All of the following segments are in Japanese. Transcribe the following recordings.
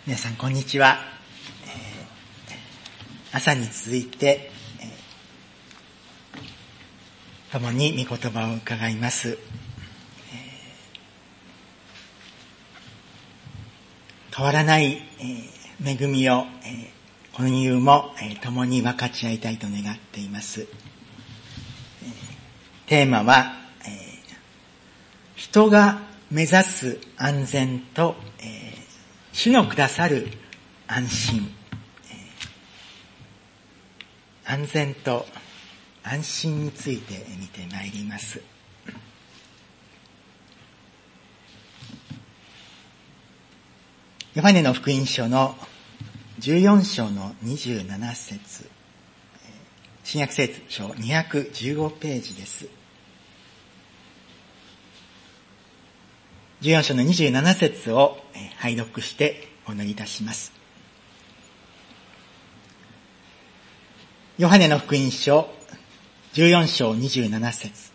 皆さんこんにちは。朝に続いて、共に御言葉を伺います。変わらない恵みをこの夕も共に分かち合いたいと願っています。テーマは人が目指す安全と主のくださる安心、安全と安心について見てまいります。ヨハネの福音書の14章の27節、新約聖書215ページです。14章の27節を拝読してお祈りいたします。ヨハネの福音書14章27節、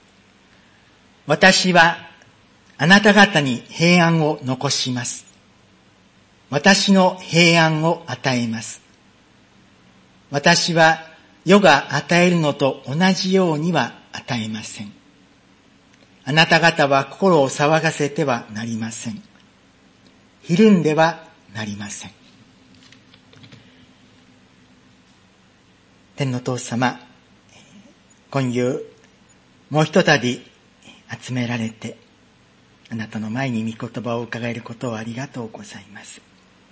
私はあなた方に平安を残します。私の平安を与えます。私は世が与えるのと同じようには与えません。あなた方は心を騒がせてはなりません。ひるんではなりません。天の父様、今夕もうひとたび集められて、あなたの前に御言葉を伺えることをありがとうございます。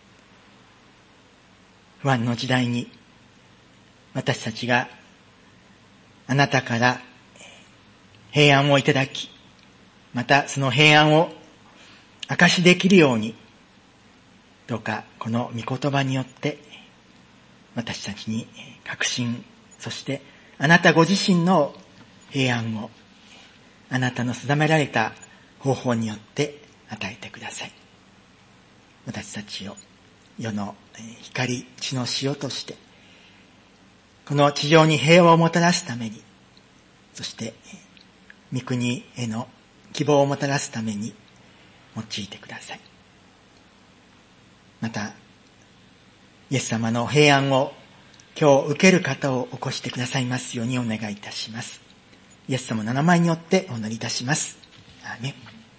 不安の時代に私たちがあなたから平安をいただき、またその平安を証しできるように、どうかこの御言葉によって私たちに確信、そしてあなたご自身の平安をあなたの定められた方法によって与えてください。私たちを世の光、地の塩としてこの地上に平和をもたらすために、そして御国への希望をもたらすために用いてください。またイエス様の平安を今日受ける方を起こしてくださいますようにお願いいたします。イエス様の名前によってお祈りいたします。アーメ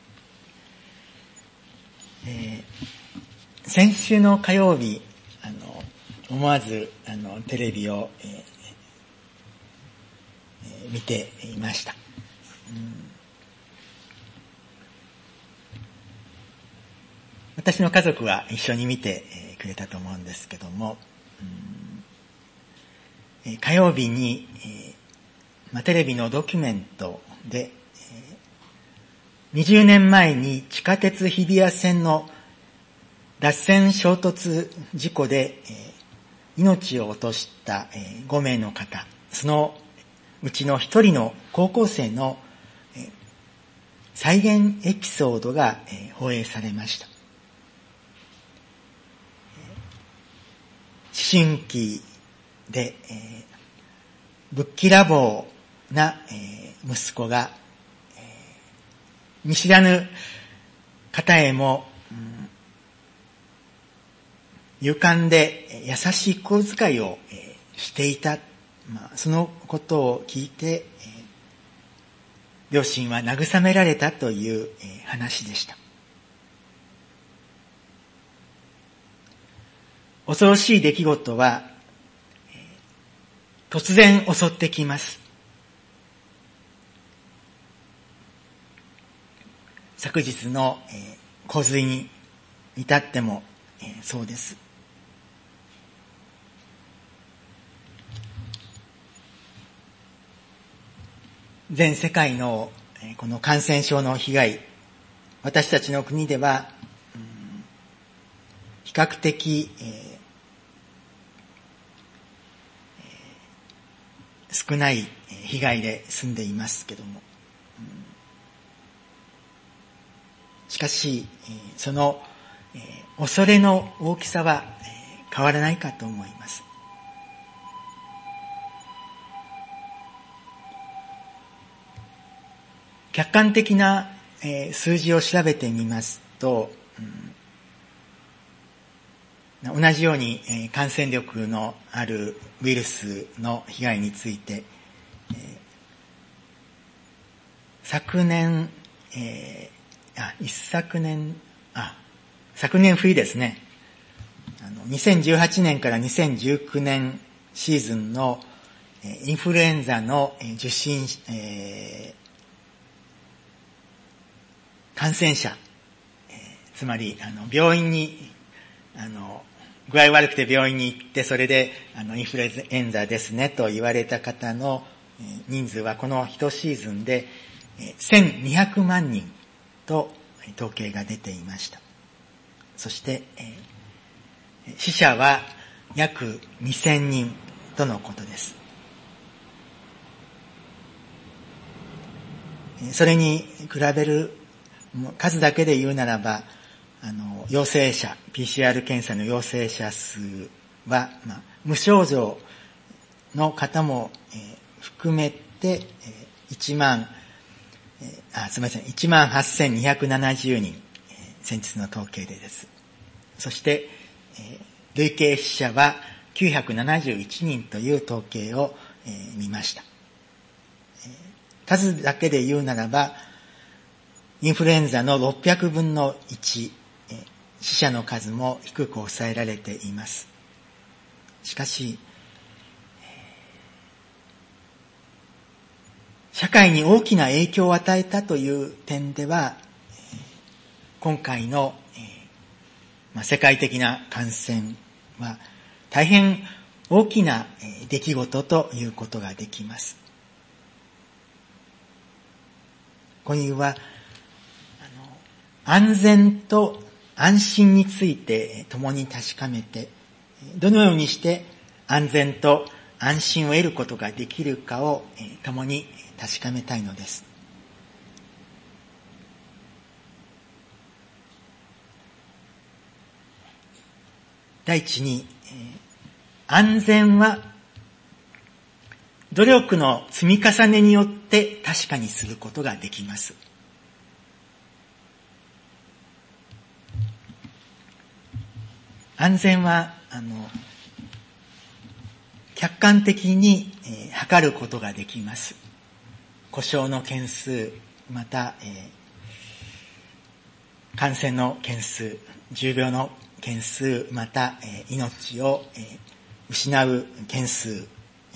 ン。先週の火曜日、思わずテレビを、見ていました。私の家族は一緒に見てくれたと思うんですけども、火曜日に、テレビのドキュメントで、20年前に地下鉄日比谷線の脱線衝突事故で、命を落とした5名の方、そのうちの一人の高校生の再現エピソードが放映されました。思春期でぶっきらぼうな息子が見知らぬ方へも勇敢で優しい心遣いをしていた。そのことを聞いて両親は慰められたという話でした。恐ろしい出来事は突然襲ってきます。昨日の洪水に至ってもそうです。全世界のこの感染症の被害、私たちの国では比較的少ない被害で済んでいますけども、しかしその恐れの大きさは変わらないかと思います。客観的な数字を調べてみますと、 同じように感染力のあるウイルスの被害について、昨年冬ですね、2018年から2019年シーズンのインフルエンザの受診、感染者、つまり病院に具合悪くて病院に行って、それでインフルエンザですねと言われた方の人数はこの1シーズンで1200万人と統計が出ていました。そして死者は約2000人とのことです。それに比べる数だけで言うならば、陽性者、PCR 検査の陽性者数は、無症状の方も含めて18,270人、先日の統計でです。そして、累計死者は971人という統計を見ました。数だけで言うならば、インフルエンザの600分の1、死者の数も低く抑えられています。しかし、社会に大きな影響を与えたという点では、今回の世界的な感染は大変大きな出来事ということができます。今夕は安全と安心について共に確かめて、どのようにして安全と安心を得ることができるかを共に確かめたいのです。第一に、安全は努力の積み重ねによって確かにすることができます。安全は客観的に測ることができます。故障の件数、また感染の件数、重病の件数、また命を失う件数、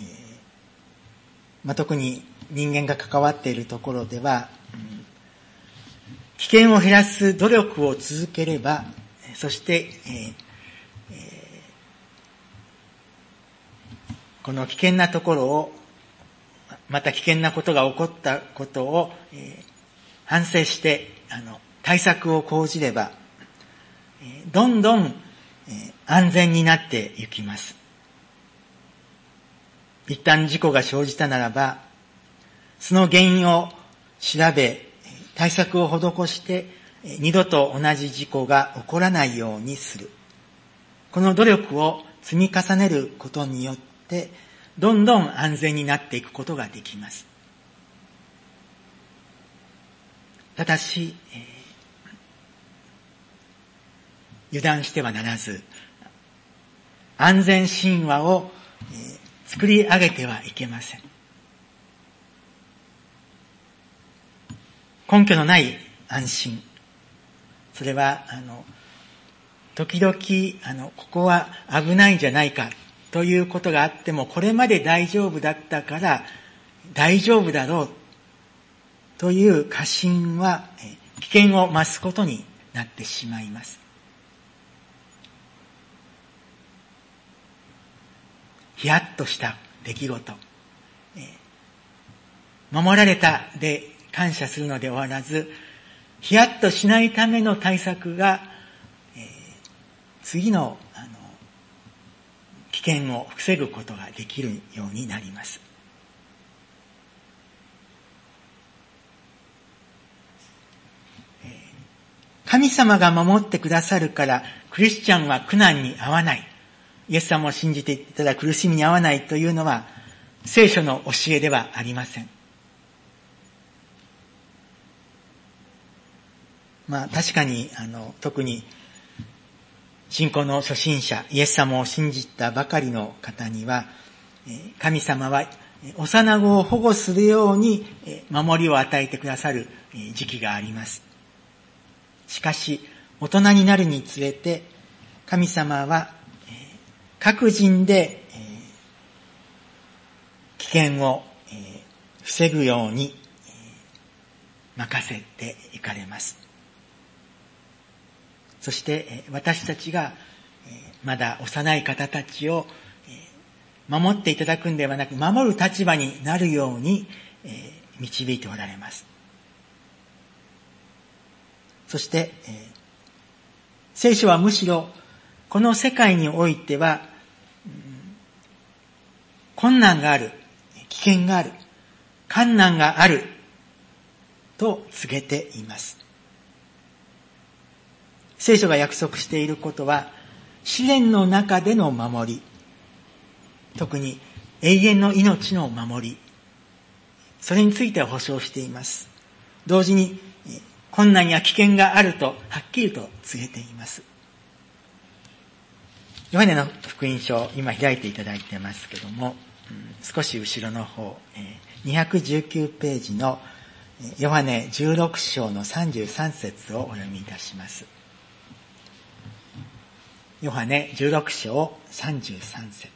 特に人間が関わっているところでは、危険を減らす努力を続ければ、そしてこの危険なところを、また危険なことが起こったことを反省して対策を講じれば、どんどん安全になっていきます。一旦事故が生じたならば、その原因を調べ、対策を施して二度と同じ事故が起こらないようにする。この努力を積み重ねることによって、どんどん安全になっていくことができます。ただし、油断してはならず、安全神話を作り上げてはいけません。根拠のない安心。それは、時々、ここは危ないんじゃないかということがあっても、これまで大丈夫だったから大丈夫だろうという過信は危険を増すことになってしまいます。ヒヤッとした出来事、守られたで感謝するので終わらず、ヒヤッとしないための対策が、次の危険を防ぐことができるようになります。神様が守ってくださるからクリスチャンは苦難に遭わない、イエス様を信じていたら苦しみに遭わないというのは聖書の教えではありません。確かに特に信仰の初心者、イエス様を信じたばかりの方には、神様は幼子を保護するように守りを与えてくださる時期があります。しかし、大人になるにつれて、神様は各人で危険を防ぐように任せていかれます。そして私たちがまだ幼い方たちを守っていただくんではなく、守る立場になるように導いておられます。そして聖書はむしろこの世界においては困難がある、危険がある、困難があると告げています。聖書が約束していることは、試練の中での守り、特に永遠の命の守り、それについては保証しています。同時に困難や危険があるとはっきりと告げています。ヨハネの福音書、今開いていただいてますけども、少し後ろの方、219ページのヨハネ16章の33節をお読みいたします。ヨハネ16章33節。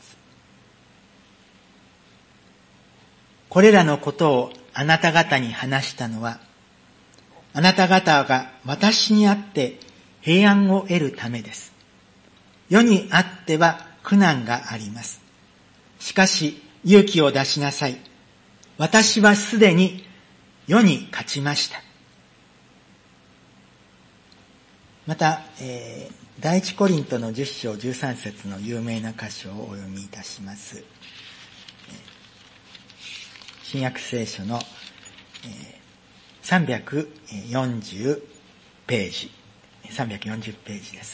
これらのことをあなた方に話したのは、あなた方が私にあって平安を得るためです。世にあっては苦難があります。しかし勇気を出しなさい。私はすでに世に勝ちました。また、第一コリントの10章13節の有名な箇所をお読みいたします。新約聖書の340ページです。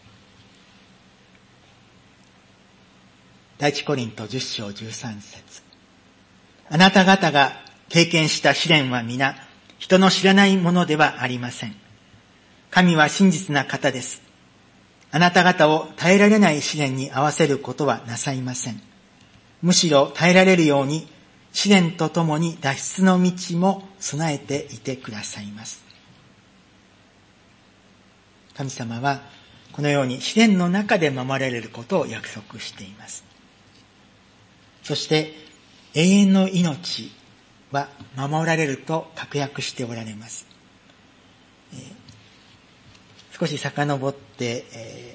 第一コリント10章13節。あなた方が経験した試練は皆、人の知らないものではありません。神は真実な方です。あなた方を耐えられない試練に合わせることはなさいません。むしろ耐えられるように、試練とともに脱出の道も備えていてくださいます。神様はこのように試練の中で守られることを約束しています。そして永遠の命は守られると確約しておられます。少し遡って、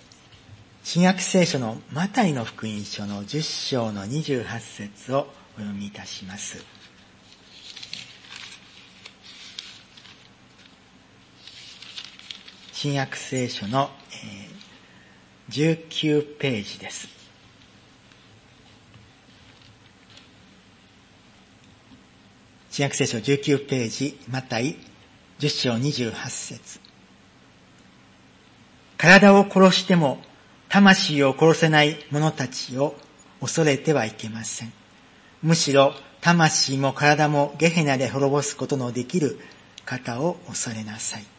新約聖書のマタイの福音書の10章の28節をお読みいたします。新約聖書の19ページです。新約聖書19ページ、マタイ10章28節。体を殺しても魂を殺せない者たちを恐れてはいけません。むしろ魂も体もゲヘナで滅ぼすことのできる方を恐れなさい。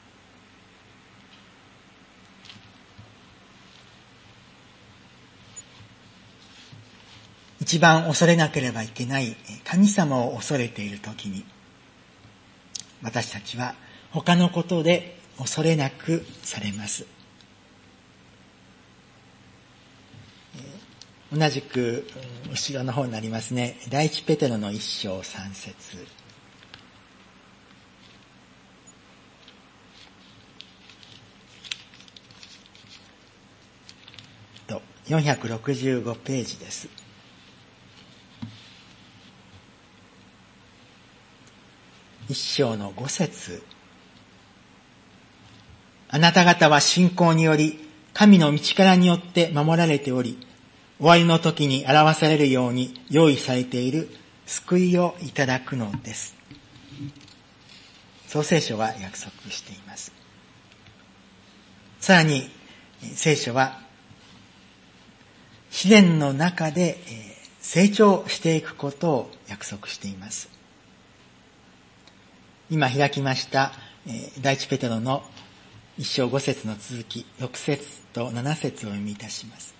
一番恐れなければいけない神様を恐れているときに、私たちは他のことで恐れなくされます。同じく後ろの方になりますね。第一ペテロの1章3節と465ページです。1章の5節。あなた方は信仰により神の道からによって守られており、終わりの時に表されるように用意されている救いをいただくのです。そう聖書は約束しています。さらに聖書は試練の中で成長していくことを約束しています。今開きました第一ペテロの 1章5節の続き、6節と7節をお読みいたします。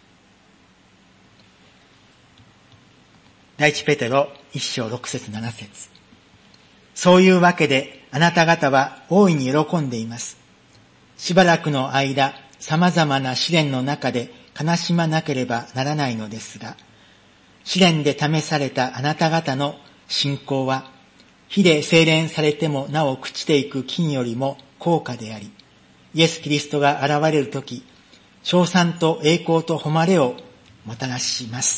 第一ペテロ1章6節7節。そういうわけであなた方は大いに喜んでいます。しばらくの間、様々な試練の中で悲しまなければならないのですが、試練で試されたあなた方の信仰は、火で精錬されてもなお朽ちていく金よりも高価であり、イエス・キリストが現れるとき、称賛と栄光と誉れをもたらします。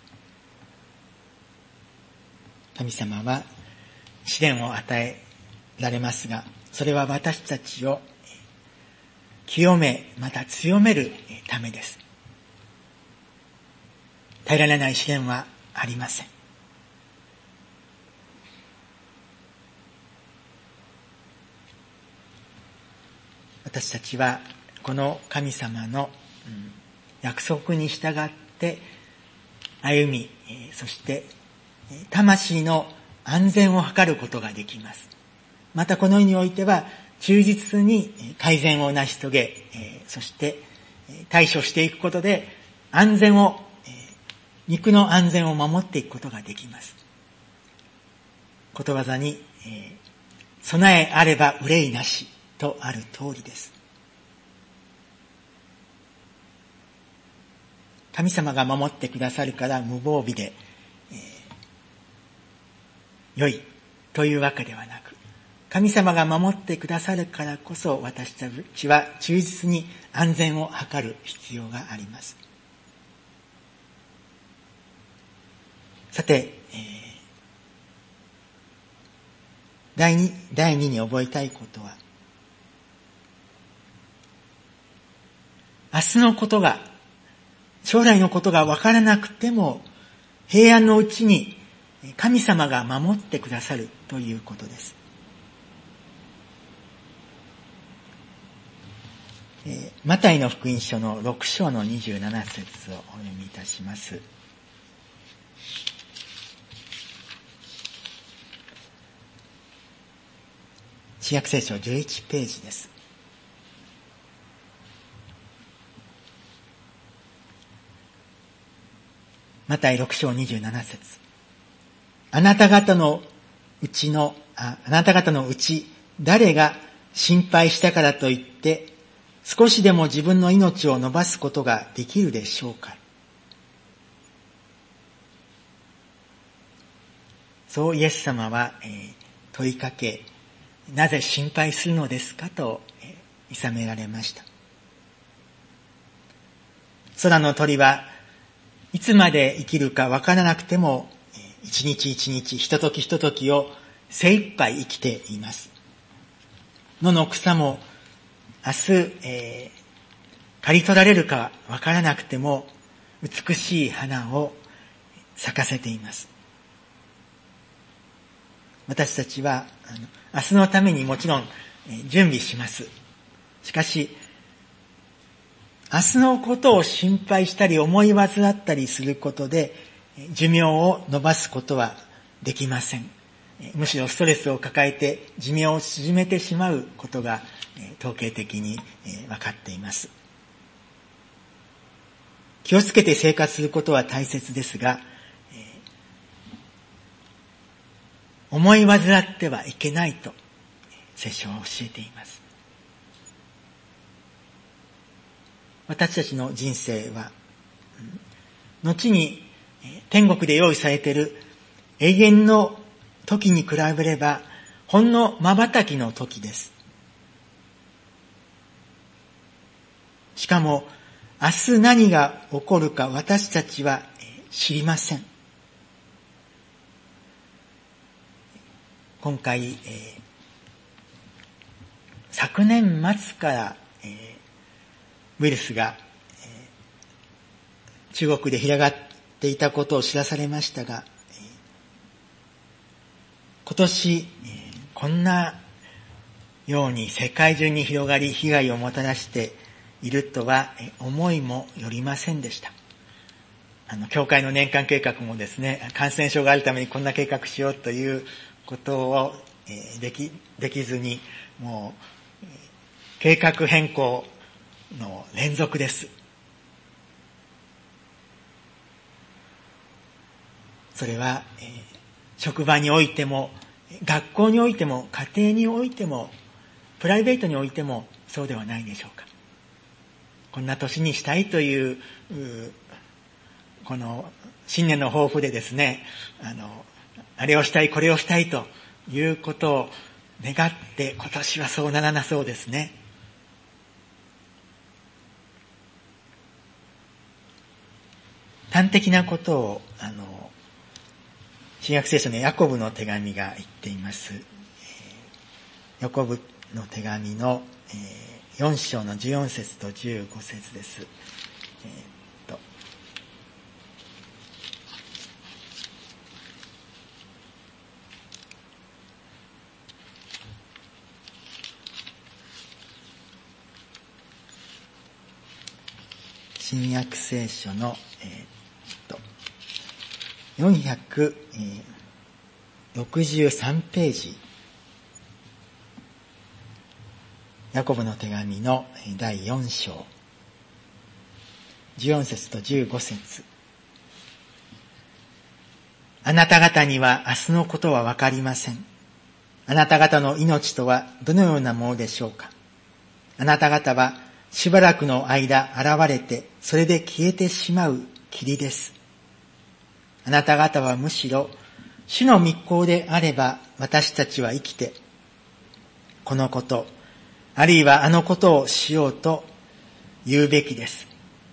神様は試練を与えられますが、それは私たちを清め、また強めるためです。耐えられない試練はありません。私たちはこの神様の約束に従って歩み、そして魂の安全を図ることができます。またこの意においては忠実に改善を成し遂げ、そして対処していくことで安全を、肉の安全を守っていくことができます。ことわざに、備えあれば憂いなしとある通りです。神様が守ってくださるから無防備で、良いというわけではなく、神様が守ってくださるからこそ私たちは忠実に安全を図る必要があります。さて、第二に覚えたいことは、明日のことが、将来のことが分からなくても、平安のうちに神様が守ってくださるということです。マタイの福音書の6章の27節をお読みいたします。新約聖書11ページです。マタイ6章27節。あなた方のうち誰が心配したからといって少しでも自分の命を伸ばすことができるでしょうか。そうイエス様は、問いかけ、なぜ心配するのですかと、諌められました。空の鳥はいつまで生きるかわからなくても、一日一日、ひとときひとときを精一杯生きています。野の草も明日、刈り取られるかわからなくても美しい花を咲かせています。私たちは明日のためにもちろん準備します。しかし、明日のことを心配したり思い煩ったりすることで寿命を延ばすことはできません。むしろストレスを抱えて寿命を縮めてしまうことが統計的に分かっています。気をつけて生活することは大切ですが、思い煩ってはいけないと聖書は教えています。私たちの人生は後に天国で用意されている永遠の時に比べればほんの瞬きの時です。しかも明日何が起こるか私たちは知りません。今回、昨年末から、ウイルスが、中国で広がっていたことを知らされましたが、今年、こんなように世界中に広がり被害をもたらしているとは思いもよりませんでした。教会の年間計画もですね、感染症があるためにこんな計画しようということをできずに、もう計画変更の連続です。それは、職場においても、学校においても、家庭においても、プライベートにおいてもそうではないでしょうか。こんな年にしたいという、この新年の抱負でですね、あれをしたい、これをしたいということを願って、今年はそうならなそうですね。端的なことを、新約聖書のヤコブの手紙が言っています。ヤコブの手紙の4章の14節と15節です。新約聖書の、463ページ、ヤコブの手紙の第4章、14節と15節。あなた方には明日のことはわかりません。あなた方の命とはどのようなものでしょうか。あなた方はしばらくの間現れて、それで消えてしまう霧です。あなた方はむしろ、主の密航であれば私たちは生きて、このこと、あるいはあのことをしようと言うべきです。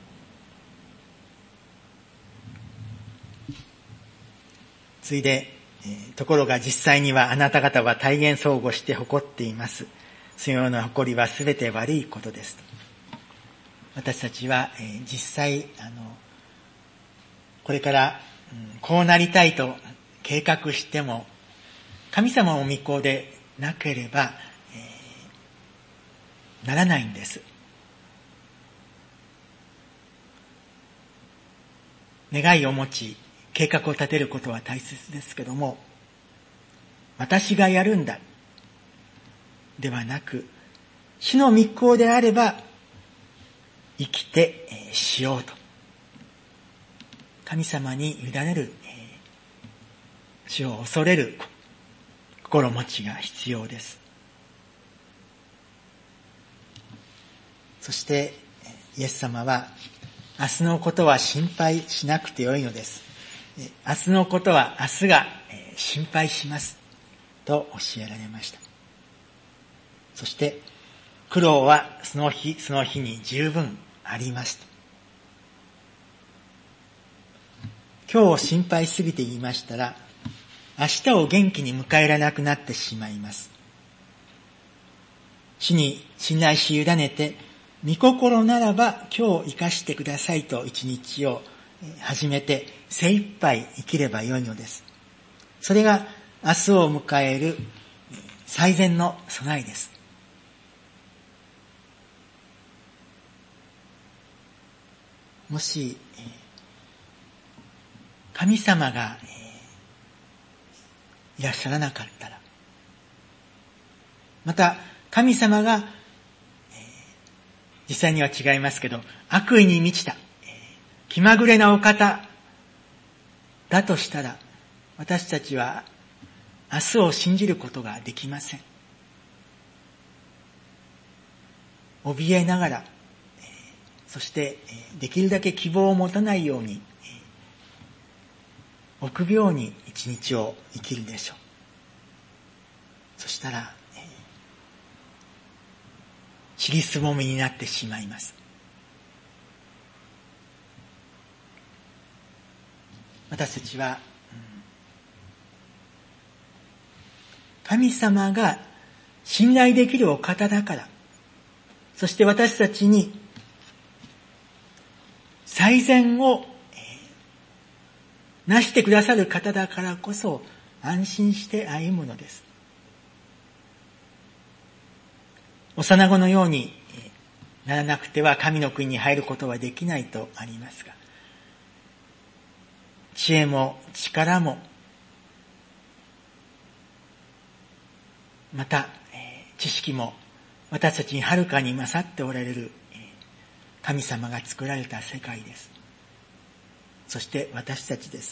ついで、ところが実際にはあなた方は大変相互して誇っています。そのような誇りはすべて悪いことです。私たちは、実際、これから、こうなりたいと計画しても、神様の御子でなければ、ならないんです。願いを持ち、計画を立てることは大切ですけども、私がやるんだ、ではなく、主の御子であれば、生きてしようと。神様に委ねる、主を恐れる心持ちが必要です。そしてイエス様は明日のことは心配しなくてよいのです。明日のことは明日が心配しますと教えられました。そして苦労はその日その日に十分ありますと。今日を心配しすぎて言いましたら、明日を元気に迎えられなくなってしまいます。主に信頼し委ねて、御心ならば今日生かしてくださいと一日を始めて精一杯生きればよいのです。それが明日を迎える最善の備えです。もし神様がいらっしゃらなかったら、また神様が実際には違いますけど、悪意に満ちた気まぐれなお方だとしたら、私たちは明日を信じることができません。怯えながら、そしてできるだけ希望を持たないように、臆病に一日を生きるでしょう。そしたら、尻すぼみになってしまいます。私たちは、神様が信頼できるお方だから、そして私たちに最善をなしてくださる方だからこそ安心して歩むのです。幼子のようにならなくては神の国に入ることはできないとありますが、知恵も力もまた知識も私たちにはるかに勝っておられる神様が作られた世界です。そして私たちです。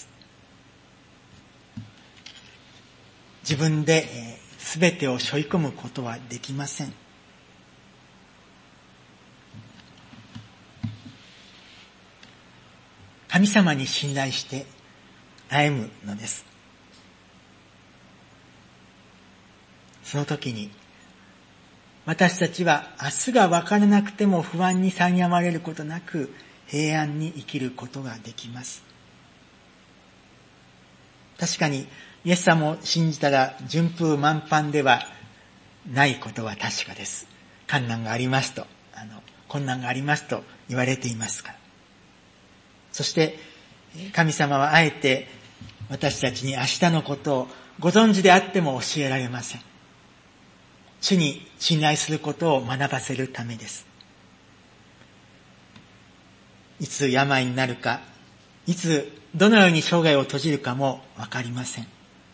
自分で全てを背負い込むことはできません。神様に信頼して歩むのです。その時に私たちは明日が分からなくても不安に苛まれることなく平安に生きることができます。確かにイエス様を信じたら順風満帆ではないことは確かです。困難がありますと言われていますから。そして神様はあえて私たちに明日のことをご存知であっても教えられません。主に信頼することを学ばせるためです。いつ病になるか、いつどのように生涯を閉じるかもわかりません。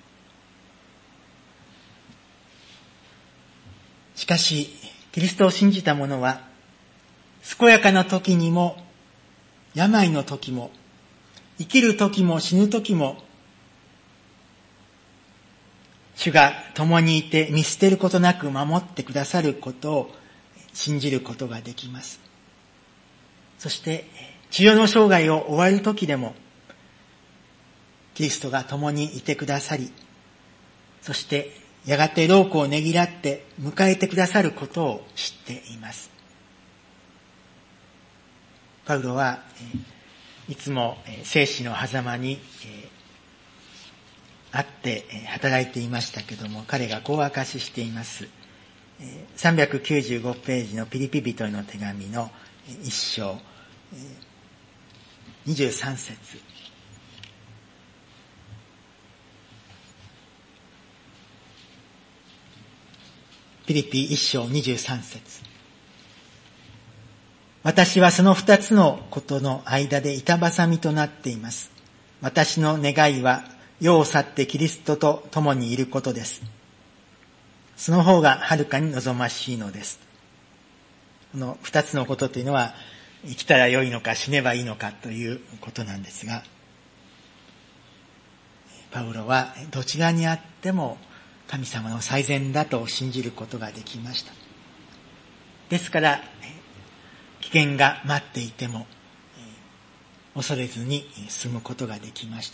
しかし、キリストを信じた者は、健やかな時にも、病の時も、生きる時も死ぬ時も、主が共にいて見捨てることなく守ってくださることを信じることができます。そして、治療の生涯を終わる時でも、キリストが共にいてくださり、そしてやがて労苦をねぎらって迎えてくださることを知っています。パウロはいつも生死の狭間にあって働いていましたけども、彼がこう証ししています。395ページのピリピ人への手紙の1章23節。ピリピ1章23節。私はその2つのことの間で板挟みとなっています。私の願いは世を去ってキリストと共にいることです。その方がはるかに望ましいのです。この2つのことというのは、生きたら良いのか死ねばいいのかということなんですが、パウロはどちらにあっても神様の最善だと信じることができました。ですから危険が待っていても恐れずに進むことができました。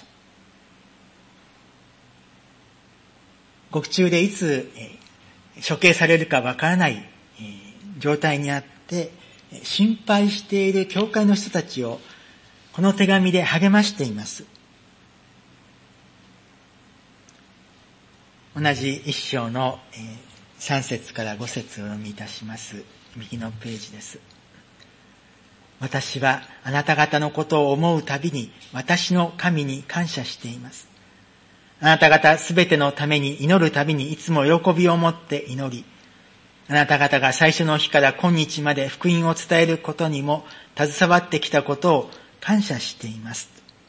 獄中でいつ処刑されるかわからない状態にあって心配している教会の人たちをこの手紙で励ましています。同じ一章の3節から5節をお読みいたします。右のページです。私はあなた方のことを思うたびに私の神に感謝しています。あなた方すべてのために祈るたびにいつも喜びを持って祈り、あなた方が最初の日から今日まで福音を伝えることにも携わってきたことを感謝しています。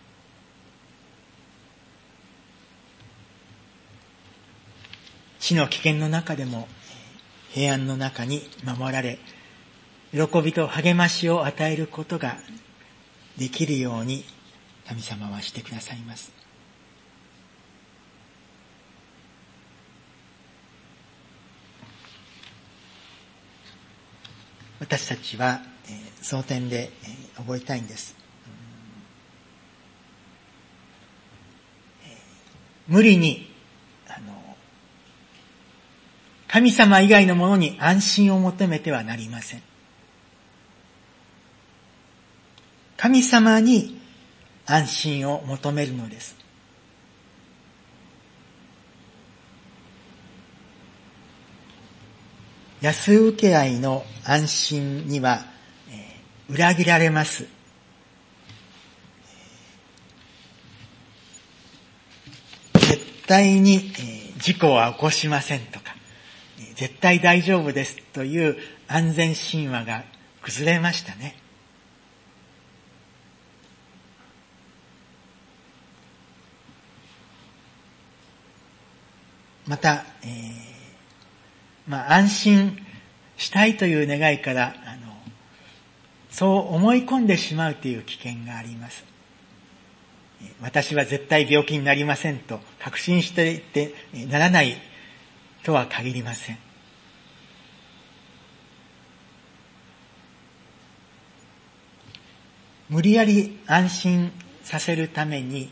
死の危険の中でも平安の中に守られ、喜びと励ましを与えることができるように神様はしてくださいます。私たちはその点で覚えたいんです。無理に神様以外のものに安心を求めてはなりません。神様に安心を求めるのです。安請け合いの安心には、裏切られます。絶対に、事故は起こしませんとか、絶対大丈夫ですという安全神話が崩れましたね。また、安心したいという願いから、そう思い込んでしまうという危険があります。私は絶対病気になりませんと確信していてならないとは限りません。無理やり安心させるために、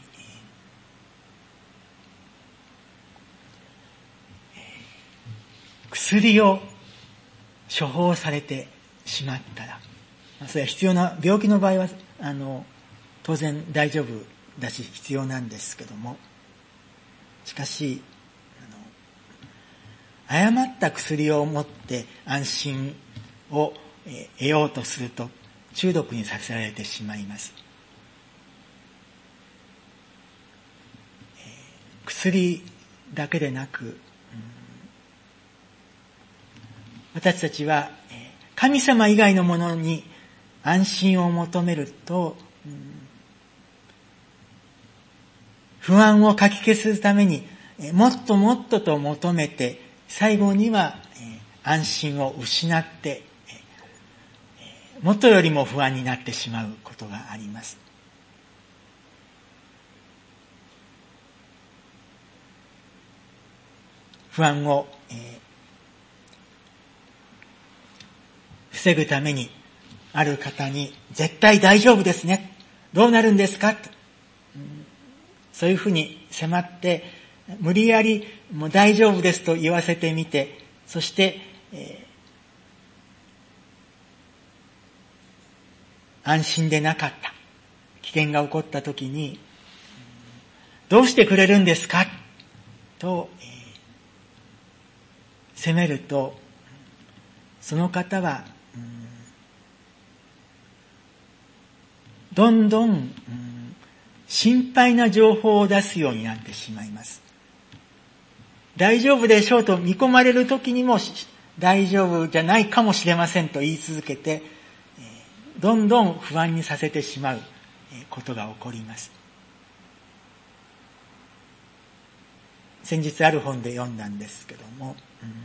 薬を処方されてしまったら、それは必要な、病気の場合は当然大丈夫だし必要なんですけども、しかし誤った薬を持って安心を得ようとすると中毒にさせられてしまいます。薬だけでなく、私たちは神様以外のものに安心を求めると、不安をかき消すためにもっともっとと求めて、最後には安心を失って元よりも不安になってしまうことがあります。不安を防ぐためにある方に絶対大丈夫ですね、どうなるんですかと、そういうふうに迫って無理やりもう大丈夫ですと言わせてみて、そして、安心でなかった危険が起こったときに、どうしてくれるんですかと、責めると、その方はどんどん心配な情報を出すようになってしまいます。大丈夫でしょうと見込まれるときにも大丈夫じゃないかもしれませんと言い続けて、どんどん不安にさせてしまうことが起こります。先日ある本で読んだんですけども、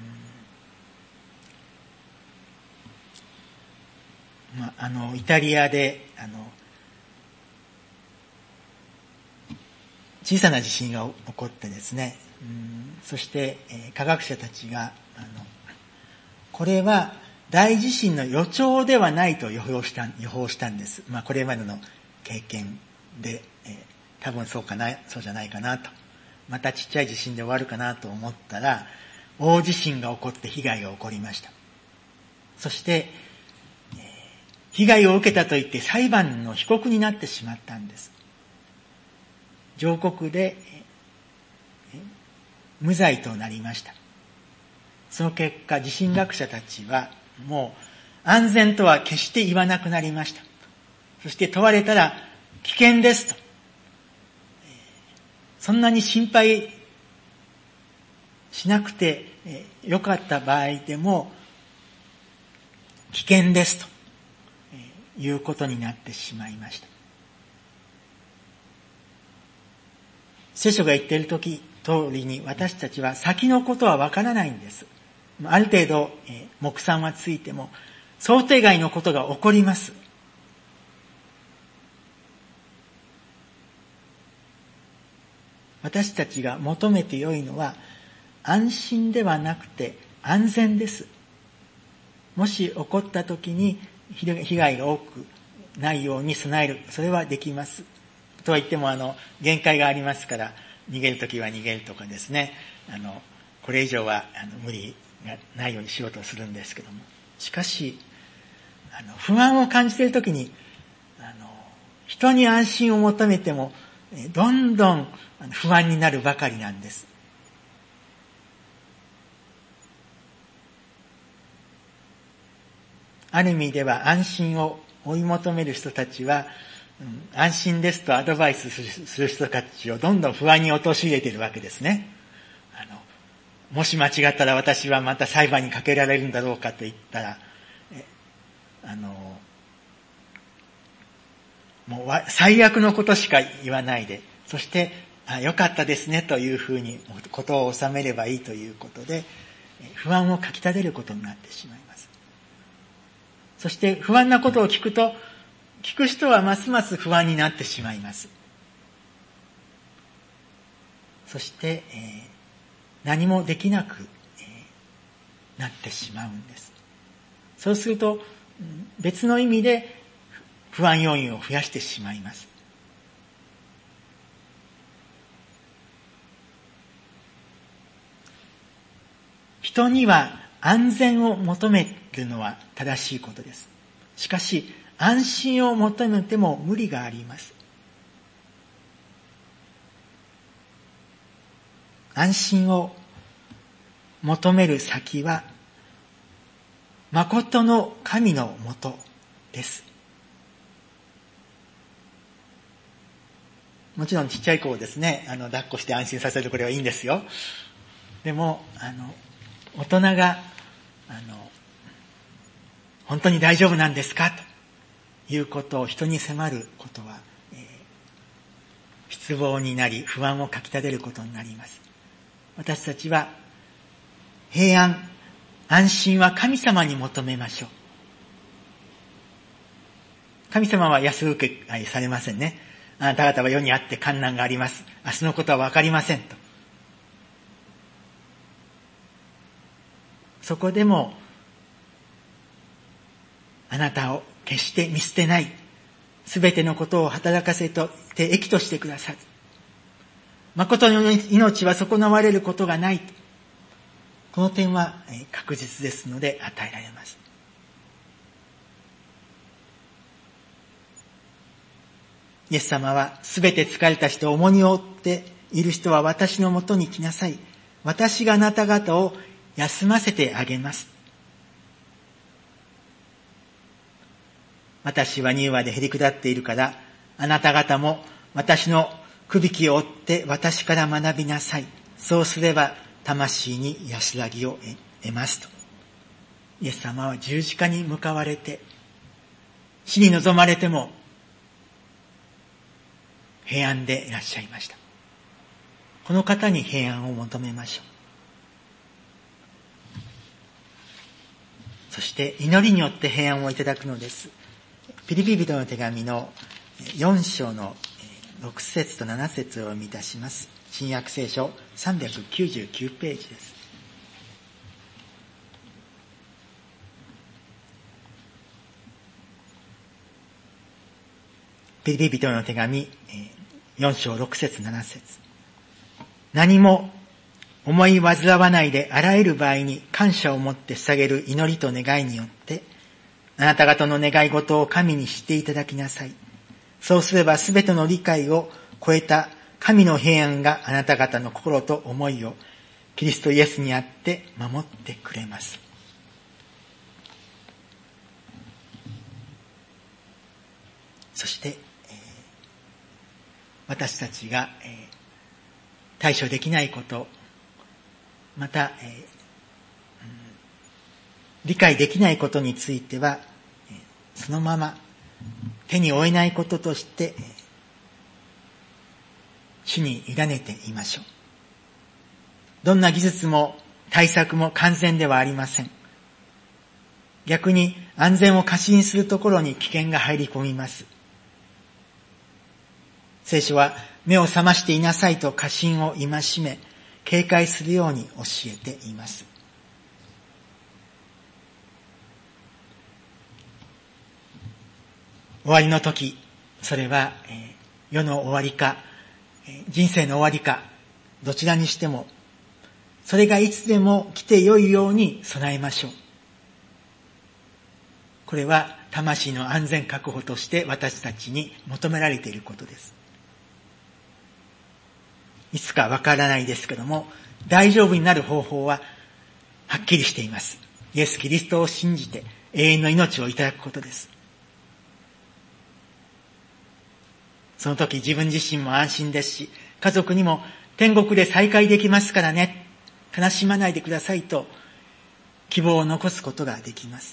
イタリアで小さな地震が起こってですね、そして科学者たちがこれは大地震の予兆ではないと予報したんです。これまでの経験で、多分そうじゃないかなと、またちっちゃい地震で終わるかなと思ったら、大地震が起こって被害が起こりました。そして被害を受けたといって裁判の被告になってしまったんです。上告で無罪となりました。その結果、地震学者たちはもう安全とは決して言わなくなりました。そして問われたら危険ですと、そんなに心配しなくてよかった場合でも危険ですということになってしまいました。聖書が言っている通りに、私たちは先のことはわからないんです。ある程度目算はついても想定外のことが起こります。私たちが求めてよいのは安心ではなくて安全です。もし起こった時に被害が多くないように備える、それはできます。とは言っても限界がありますから、逃げるときは逃げるとかですね、これ以上は無理がないようにしようとするんですけども、しかし不安を感じているときに人に安心を求めてもどんどん不安になるばかりなんです。ある意味では安心を追い求める人たちは、安心ですとアドバイスする人たちをどんどん不安に陥れているわけですね。もし間違ったら私はまた裁判にかけられるんだろうかと言ったら、もう最悪のことしか言わないで、そしてよかったですねというふうにことを収めればいいということで、不安をかき立てることになってしまいます。 そして不安なことを聞くと、聞く人はますます不安になってしまいます。そして、何もできなく、なってしまうんです。そうすると別の意味で不安要因を増やしてしまいます。人には安全を求めるのは正しいことです。しかし安心を求めても無理があります。安心を求める先は誠の神のもとです。もちろんちっちゃい子をですね、抱っこして安心させるこれはいいんですよ。でも大人が本当に大丈夫なんですかということを人に迫ることは、失望になり不安をかき立てることになります。私たちは平安、安心は神様に求めましょう。神様は安請け合いされませんね。あなた方は世にあって困難があります。明日のことはわかりませんと。そこでもあなたを決して見捨てない。すべてのことを働かせて益としてくださる。誠の命は損なわれることがない。この点は確実ですので与えられます。イエス様はすべて疲れた人、重荷を負っている人は私のもとに来なさい。私があなた方を休ませてあげます。私は柔和でへり下っているから、あなた方も私のくびきを追って私から学びなさい。そうすれば魂に安らぎを得ますと。イエス様は十字架に向かわれて、死に臨まれても平安でいらっしゃいました。この方に平安を求めましょう。そして祈りによって平安をいただくのです。ピリピ人の手紙の4章の6節と7節を読みいたします。新約聖書399ページです。ピリピ人の手紙4章6節7節。何も思い煩わないであらゆる場合に感謝を持って捧げる祈りと願いによってあなた方の願い事を神にしていただきなさい。そうすればすべての理解を超えた神の平安があなた方の心と思いをキリストイエスにあって守ってくれます。そして、私たちが、対処できないこと、また、理解できないことについては、そのまま手に負えないこととして、主に委ねていましょう。どんな技術も対策も完全ではありません。逆に安全を過信するところに危険が入り込みます。聖書は目を覚ましていなさいと過信を戒め、警戒するように教えています。終わりの時、それは、世の終わりか、人生の終わりか、どちらにしても、それがいつでも来てよいように備えましょう。これは魂の安全確保として私たちに求められていることです。いつかわからないですけども、大丈夫になる方法ははっきりしています。イエス・キリストを信じて永遠の命をいただくことです。その時自分自身も安心ですし、家族にも天国で再会できますからね、悲しまないでくださいと希望を残すことができます。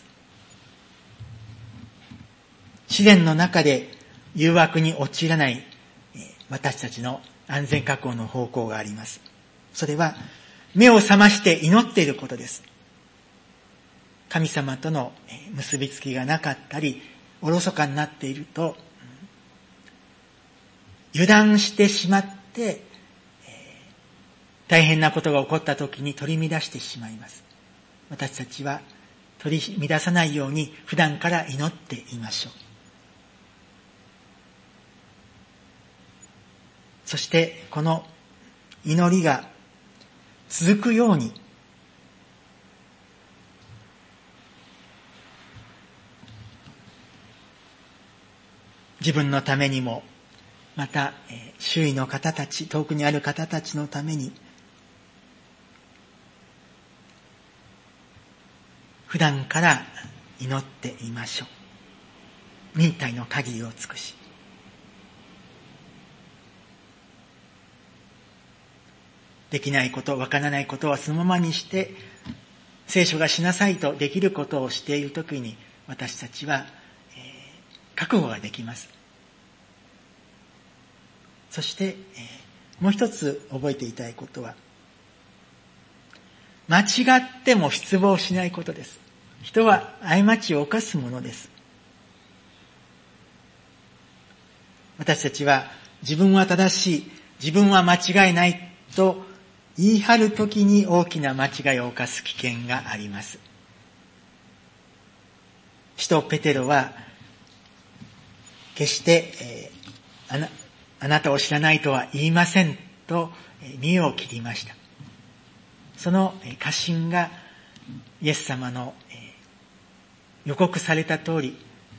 試練の中で誘惑に陥らない私たちの安全確保の方向があります。それは目を覚まして祈っていることです。 神様との結びつきがなかったり、おろそかになっていると、油断してしまって、大変なことが起こった時に取り乱してしまいます。私たちは取り乱さないように普段から祈っていましょう。そしてこの祈りが続くように、自分のためにも、また周囲の方たち、遠くにある方たちのために、普段から祈っていましょう。忍耐の限りを尽くし。できないこと、わからないことはそのままにして、聖書がしなさいとできることをしているときに、私たちは、覚悟ができます。そして、もう一つ覚えていたいことは、間違っても失望しないことです。人は過ちを犯すものです。私たちは自分は正しい、自分は間違いないと言い張るときに大きな間違いを犯す危険があります。使徒ペテロは決してあなたを知らないとは言いませんと身を切りました。その過信がイエス様の予告された通り、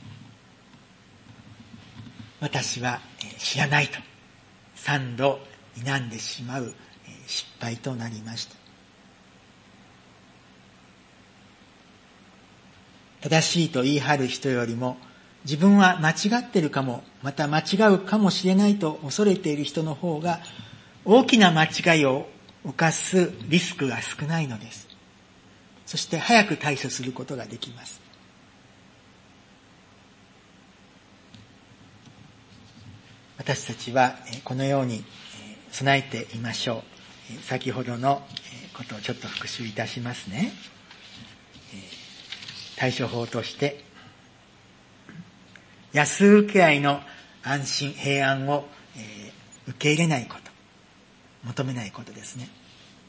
私は知らないと3度否んでしまう失敗となりました。正しいと言い張る人よりも、自分は間違っているかも、また間違うかもしれないと恐れている人の方が大きな間違いを犯すリスクが少ないのです。そして早く対処することができます。私たちはこのように備えていましょう。先ほどのことをちょっと復習いたしますね。対処法として、安請け合いの安心平安を受け入れないこと、求めないことですね。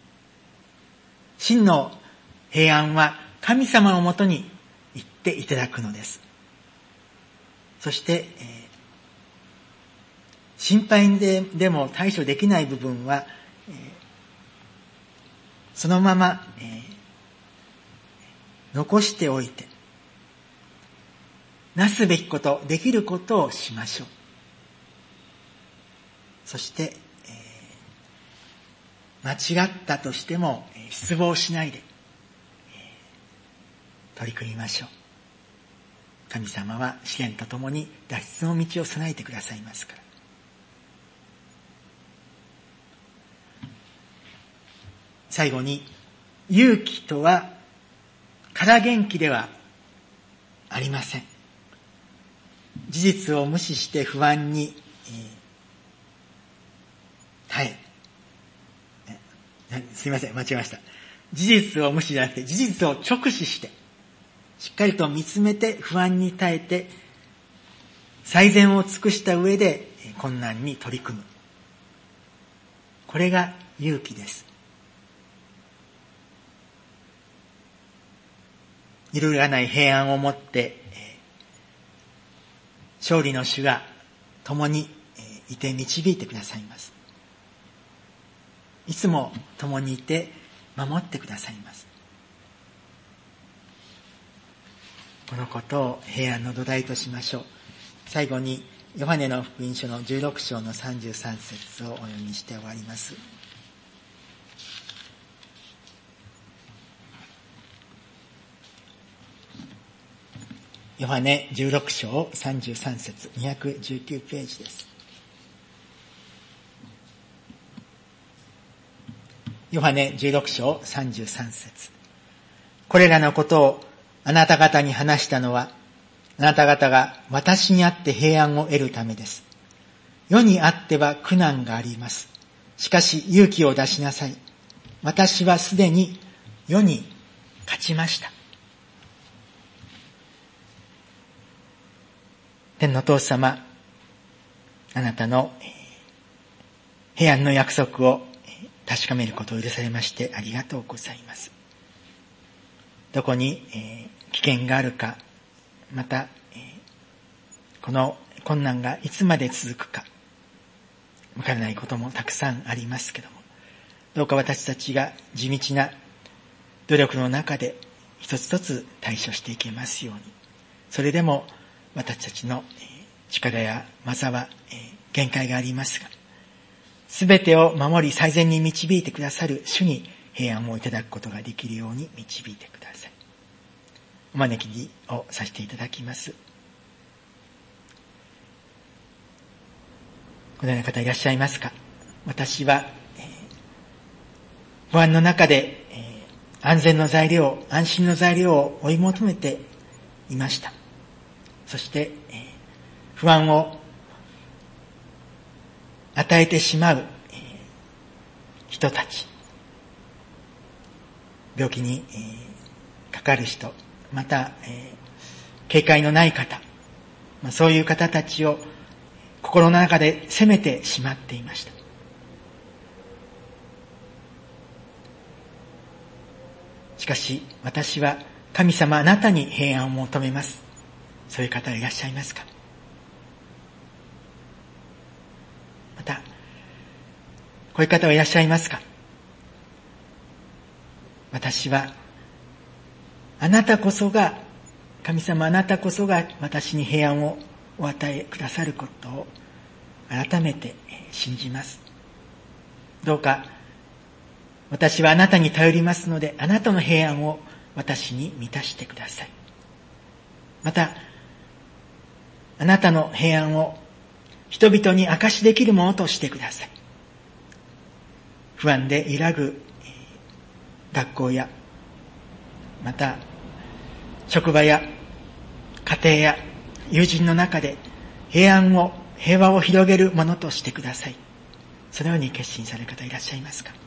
真の平安は神様のもとに行っていただくのです。そして、心配でも対処できない部分は、そのまま、残しておいて、なすべきこと、できることをしましょう。そして、間違ったとしても失望しないで、取り組みましょう。神様は試練とともに脱出の道を備えてくださいますから。最後に、勇気とは空元気ではありません。事実を無視して不安に、すいません、間違えました。事実を無視じゃなくて、事実を直視して、しっかりと見つめて不安に耐えて、最善を尽くした上で困難に取り組む。これが勇気です。揺るがない平安をもって、勝利の主が共にいて導いてくださいます。いつも共にいて守ってくださいます。このことを平安の土台としましょう。最後にヨハネの福音書の16章の33節をお読みして終わります。ヨハネ16章33節219ページです。ヨハネ16章33節。これらのことをあなた方に話したのは、あなた方が私にあって平安を得るためです。世にあっては苦難があります。しかし勇気を出しなさい。私はすでに世に勝ちました。 天のお父様、あなたの平安の約束を確かめることを許されましてありがとうございます。どこに危険があるか、またこの困難がいつまで続くかわからないこともたくさんありますけども、どうか私たちが地道な努力の中で一つ一つ対処していけますように。それでも私たちの力や技は限界がありますが、すべてを守り最善に導いてくださる主に平安をいただくことができるように導いてください。お招きをさせていただきます。このような方いらっしゃいますか？私は不安の中で安全の材料、安心の材料を追い求めていました。そして不安を与えてしまう人たち、病気にかかる人、また警戒のない方、そういう方たちを心の中で責めてしまっていました。しかし私は神様あなたに平安を求めます。そういう方はいらっしゃいますか？またこういう方はいらっしゃいますか？私はあなたこそが、神様あなたこそが私に平安をお与えくださることを改めて信じます。どうか私はあなたに頼りますので、あなたの平安を私に満たしてください。またあなたの平安を人々に証しできるものとしてください。不安で揺らぐ学校や、また職場や家庭や友人の中で平和を広げるものとしてください。そのように決心される方いらっしゃいますか？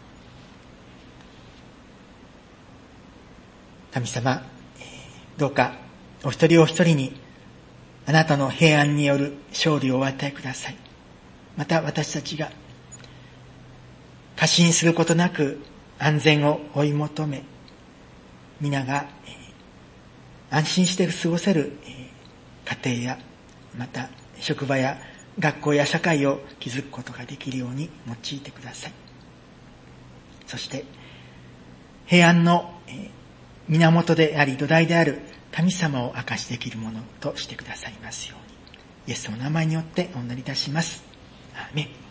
神様、どうかお一人お一人にあなたの平安による勝利をお与えください。また私たちが過信することなく安全を追い求め、皆が安心して過ごせる家庭や、また職場や学校や社会を築くことができるように用いてください。そして平安の源であり土台である神様を証しできるものとしてくださいますように、イエスの名前によってお祈りいたします。アーメン。